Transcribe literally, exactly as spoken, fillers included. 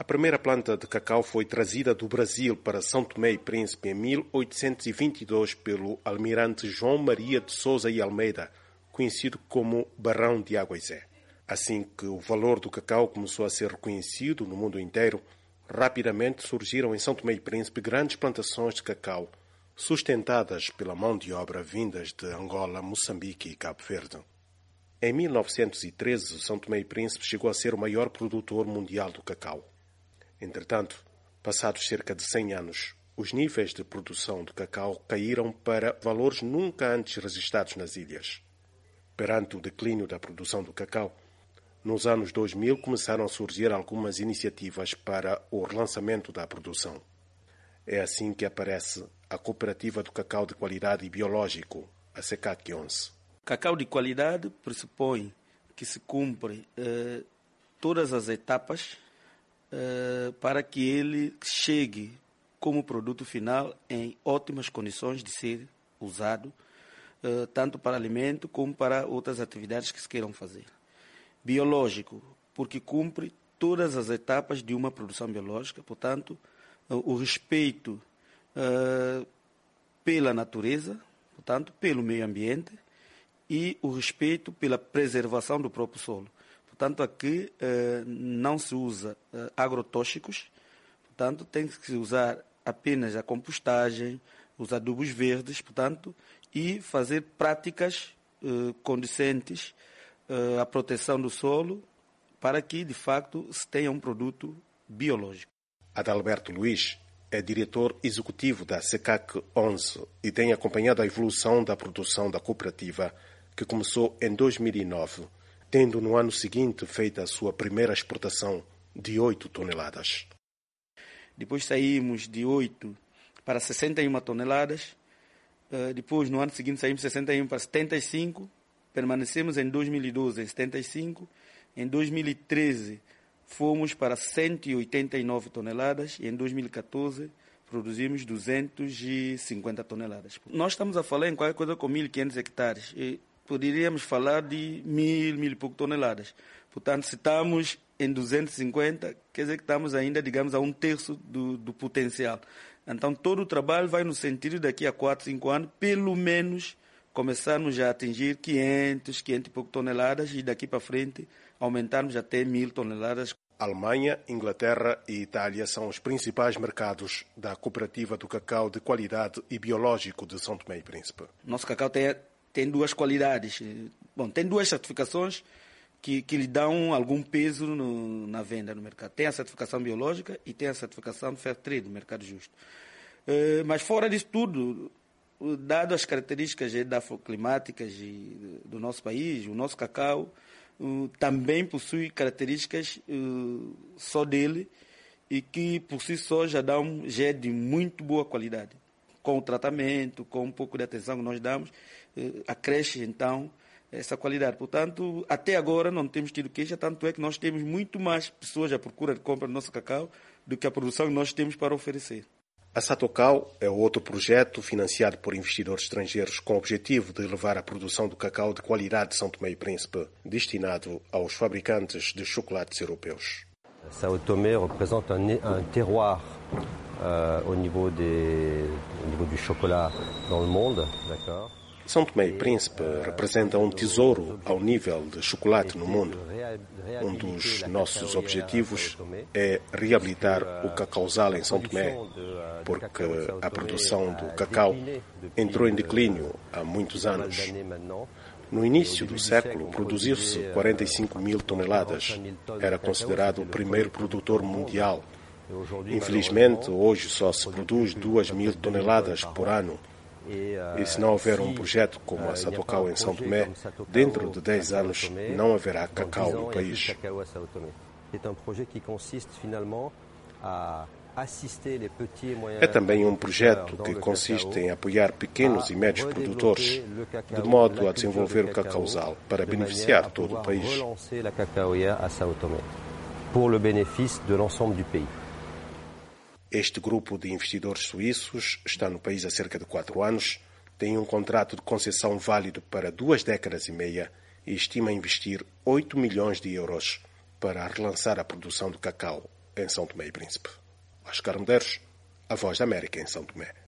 primeira planta de cacau foi trazida do Brasil para São Tomé e Príncipe em mil oitocentos e vinte e dois pelo almirante João Maria de Sousa e Almeida, conhecido como Barão de Aguazé. Assim que o valor do cacau começou a ser reconhecido no mundo inteiro, rapidamente surgiram em São Tomé e Príncipe grandes plantações de cacau, sustentadas pela mão de obra vindas de Angola, Moçambique e Cabo Verde. Em mil novecentos e treze, São Tomé e Príncipe chegou a ser o maior produtor mundial do cacau. Entretanto, passados cerca de cem anos, os níveis de produção de cacau caíram para valores nunca antes registrados nas ilhas. Perante o declínio da produção do cacau, nos anos dois mil começaram a surgir algumas iniciativas para o relançamento da produção. É assim que aparece a Cooperativa do Cacau de Qualidade e Biológico, a C C A C onze. Cacau de qualidade pressupõe que se cumpre eh, todas as etapas eh, para que ele chegue como produto final em ótimas condições de ser usado, eh, tanto para alimento como para outras atividades que se queiram fazer. Biológico, porque cumpre todas as etapas de uma produção biológica, portanto, o respeito uh, pela natureza, portanto, pelo meio ambiente e o respeito pela preservação do próprio solo. Portanto, aqui uh, não se usa uh, agrotóxicos, portanto, tem que se usar apenas a compostagem, os adubos verdes, portanto, e fazer práticas uh, condizentes uh, à proteção do solo para que, de facto, se tenha um produto biológico. Adalberto Luiz é diretor executivo da C C A C onze e tem acompanhado a evolução da produção da cooperativa, que começou em dois mil e nove, tendo no ano seguinte feito a sua primeira exportação de oito toneladas. Depois saímos de oito para sessenta e uma toneladas, depois no ano seguinte saímos de sessenta e um para setenta e cinco, permanecemos em dois mil e doze em setenta e cinco, em dois mil e treze fomos para cento e oitenta e nove toneladas e em dois mil e catorze produzimos duzentas e cinquenta toneladas. Nós estamos a falar em qualquer coisa com mil e quinhentos hectares e poderíamos falar de mil, mil e pouco toneladas. Portanto, se estamos em duzentos e cinquenta, quer dizer que estamos ainda, digamos, a um terço do, do potencial. Então, todo o trabalho vai no sentido de daqui a quatro, cinco anos, pelo menos, começarmos a atingir quinhentas, quinhentas e pouco toneladas e daqui para frente aumentarmos até mil toneladas. Alemanha, Inglaterra e Itália são os principais mercados da Cooperativa do Cacau de Qualidade e Biológico de São Tomé e Príncipe. Nosso cacau tem, tem duas qualidades. Bom, tem duas certificações que, que lhe dão algum peso no, na venda no mercado. Tem a certificação biológica e tem a certificação Fair Trade, do mercado justo. Uh, mas fora disso tudo, dado as características edafoclimáticas do nosso país, o nosso cacau uh, também possui características uh, só dele e que por si só já, dá um, já é de muito boa qualidade. Com o tratamento, com um pouco de atenção que nós damos, uh, acresce então essa qualidade. Portanto, até agora não temos tido queixa, tanto é que nós temos muito mais pessoas à procura de compra do nosso cacau do que a produção que nós temos para oferecer. A Satocal é outro projeto financiado por investidores estrangeiros com o objetivo de elevar a produção do cacau de qualidade de São Tomé e Príncipe, destinado aos fabricantes de chocolates europeus. São Tomé representa um, um terroir uh, au niveau des, au niveau du chocolat dans le monde, d'accord? São Tomé e Príncipe representa um tesouro ao nível de chocolate no mundo. Um dos nossos objetivos é reabilitar o cacauzal em São Tomé, porque a produção do cacau entrou em declínio há muitos anos. No início do século, produziu-se quarenta e cinco mil toneladas. Era considerado o primeiro produtor mundial. Infelizmente, hoje só se produz duas mil toneladas por ano. E se não houver um projeto como a Satocal em São Tomé, dentro de dez anos não haverá cacau no país. É também um projeto que consiste em apoiar pequenos e médios produtores, de modo a desenvolver o cacauzal para beneficiar todo o país. Este grupo de investidores suíços está no país há cerca de quatro anos, tem um contrato de concessão válido para duas décadas e meia e estima investir oito milhões de euros para relançar a produção de cacau em São Tomé e Príncipe. Oscar Medeiros, A Voz da América em São Tomé.